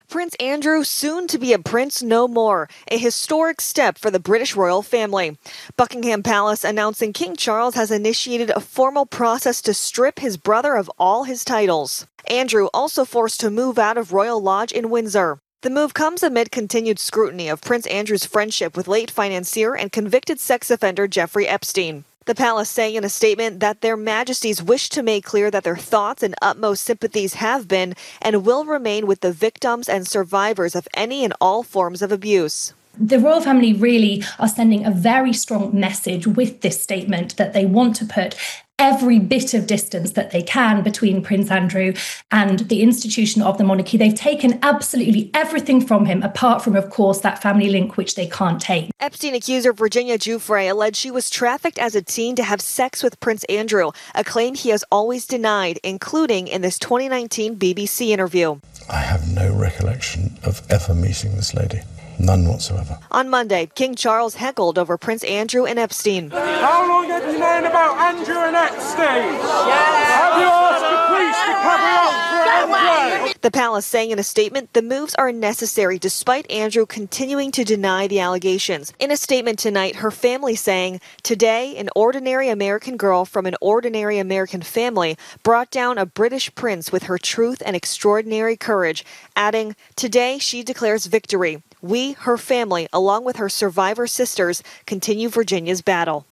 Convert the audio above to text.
Prince Andrew soon to be a prince no more, a historic step for the British royal family. Buckingham Palace announcing King Charles has initiated a formal process to strip his brother of all his titles. Andrew also forced to move out of Royal Lodge in Windsor. The move comes amid continued scrutiny of Prince Andrew's friendship with late financier and convicted sex offender Jeffrey Epstein. The palace saying in a statement that their majesties wish to make clear that their thoughts and utmost sympathies have been and will remain with the victims and survivors of any and all forms of abuse. The royal family really are sending a very strong message with this statement that they want to put every bit of distance that they can between Prince Andrew and the institution of the monarchy. They've taken absolutely everything from him, apart from, of course, that family link, which they can't take. Epstein accuser Virginia Giuffre alleged she was trafficked as a teen to have sex with Prince Andrew, a claim he has always denied, including in this 2019 BBC interview. I have no recollection of ever meeting this lady. None whatsoever. On Monday, King Charles heckled over Prince Andrew and Epstein. How long have you known about Andrew and Epstein? Have you asked the police to cover up for Andrew? The palace saying in a statement the moves are necessary despite Andrew continuing to deny the allegations. In a statement tonight, her family saying, "Today, an ordinary American girl from an ordinary American family brought down a British prince with her truth and extraordinary courage," adding, "Today she declares victory. We, her family, along with her survivor sisters, continue Virginia's battle."